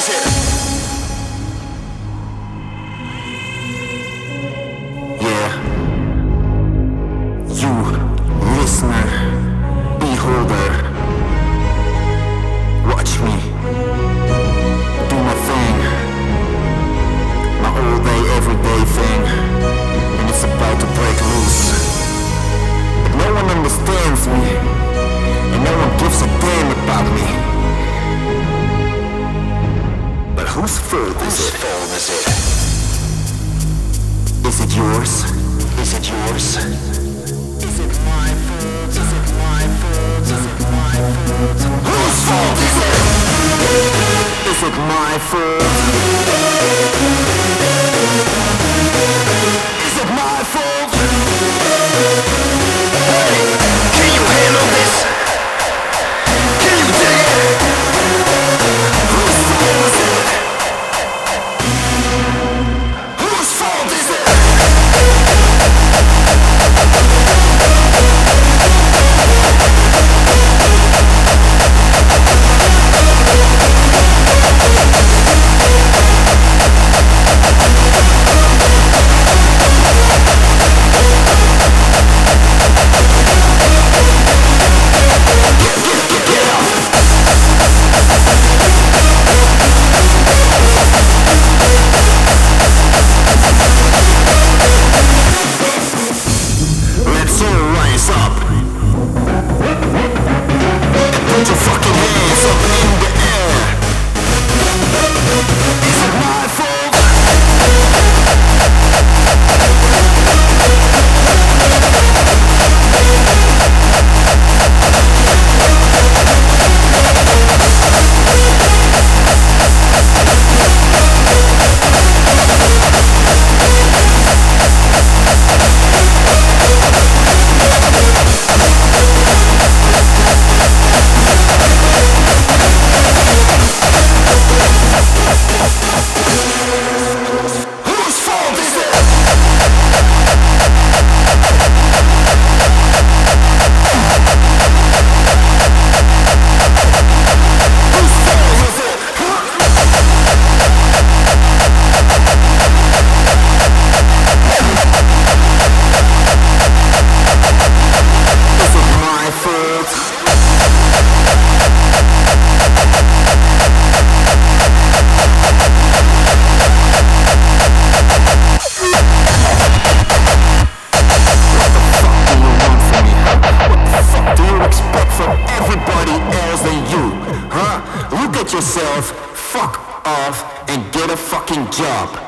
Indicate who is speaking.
Speaker 1: Yeah, you listener, beholder, watch me do my thing, my all day, everyday thing, and it's about to break loose. But no one understands me, and no one gives a damn about me. But whose fault is it? Is it yours? Is it yours? Is it my fault? Is it my fault? Is it my fault? Whose fault is it? Is it my fault? Is it my fault? Hey, can you handle this? Can you dig it? Whose fault is it? Whose fault is it? Let's all rise up and put your fucking hands up in the air. Is it my fault? Whose fault is it? Whose fault is it? Is it my fault? Do you expect from everybody else than you? Huh? Look at yourself, fuck off, and get a fucking job.